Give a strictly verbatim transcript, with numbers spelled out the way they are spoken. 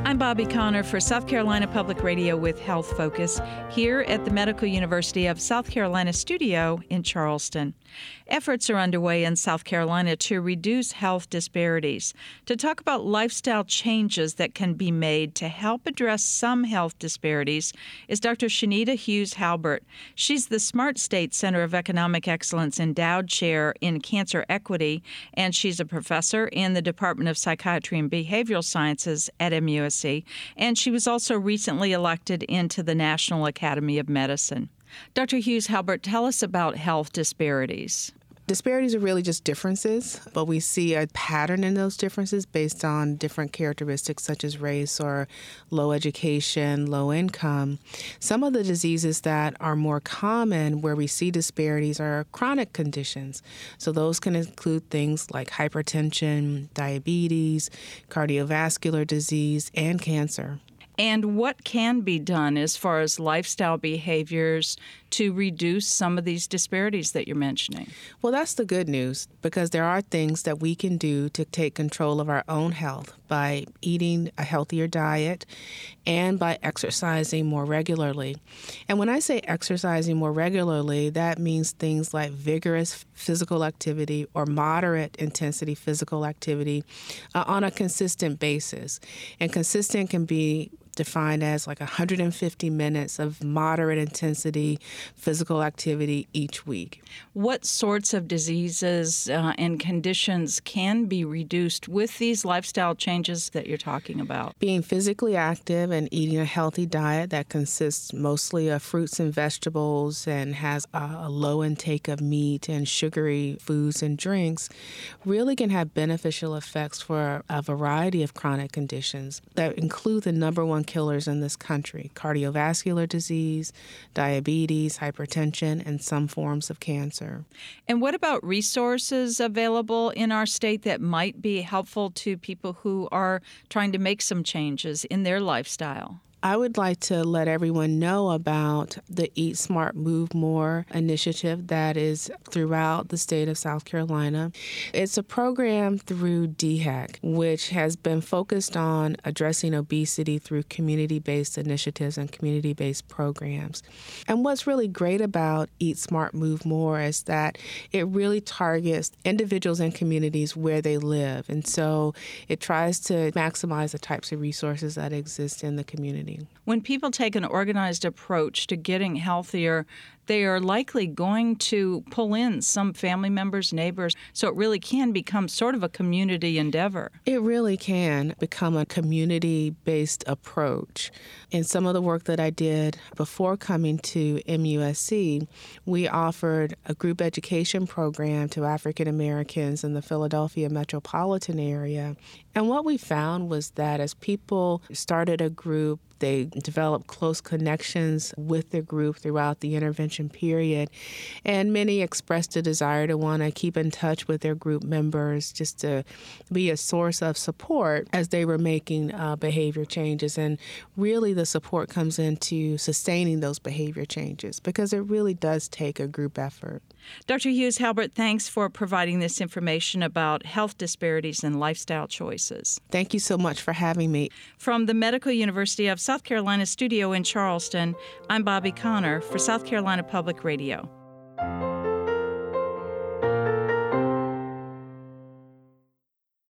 I'm Bobby Connor for South Carolina Public Radio with Health Focus here at the Medical University of South Carolina studio in Charleston. Efforts are underway in South Carolina to reduce health disparities. To talk about lifestyle changes that can be made to help address some health disparities is Doctor Shanita Hughes Halbert. She's the Smart State Center of Economic Excellence Endowed Chair in Cancer Equity, and she's a professor in the Department of Psychiatry and Behavioral Sciences at M U S C, and she was also recently elected into the National Academy of Medicine. Doctor Hughes Halbert, tell us about health disparities. Disparities are really just differences, but we see a pattern in those differences based on different characteristics such as race or low education, low income. Some of the diseases that are more common where we see disparities are chronic conditions. So those can include things like hypertension, diabetes, cardiovascular disease, and cancer. And what can be done as far as lifestyle behaviors to reduce some of these disparities that you're mentioning? Well, that's the good news, because there are things that we can do to take control of our own health by eating a healthier diet and by exercising more regularly. And when I say exercising more regularly, that means things like vigorous physical activity or moderate intensity physical activity uh, on a consistent basis. And consistent can be defined as like one hundred fifty minutes of moderate intensity physical activity each week. What sorts of diseases uh, and conditions can be reduced with these lifestyle changes that you're talking about? Being physically active and eating a healthy diet that consists mostly of fruits and vegetables and has a, a low intake of meat and sugary foods and drinks really can have beneficial effects for a variety of chronic conditions that include the number one killers in this country: cardiovascular disease, diabetes, hypertension, and some forms of cancer. And what about resources available in our state that might be helpful to people who are trying to make some changes in their lifestyle? I would like to let everyone know about the Eat Smart, Move More initiative that is throughout the state of South Carolina. It's a program through D H E C, which has been focused on addressing obesity through community-based initiatives and community-based programs. And what's really great about Eat Smart, Move More is that it really targets individuals and communities where they live. And so it tries to maximize the types of resources that exist in the community. When people take an organized approach to getting healthier, they are likely going to pull in some family members, neighbors, so it really can become sort of a community endeavor. It really can become a community-based approach. In some of the work that I did before coming to M U S C, we offered a group education program to African Americans in the Philadelphia metropolitan area. And what we found was that as people started a group, they developed close connections with the group throughout the intervention period, and many expressed a desire to want to keep in touch with their group members just to be a source of support as they were making uh, behavior changes. And really the support comes into sustaining those behavior changes, because it really does take a group effort. Doctor Hughes Halbert, thanks for providing this information about health disparities and lifestyle choices. Thank you so much for having me. From the Medical University of South Carolina studio in Charleston, I'm Bobby Connor for South Carolina Public Radio.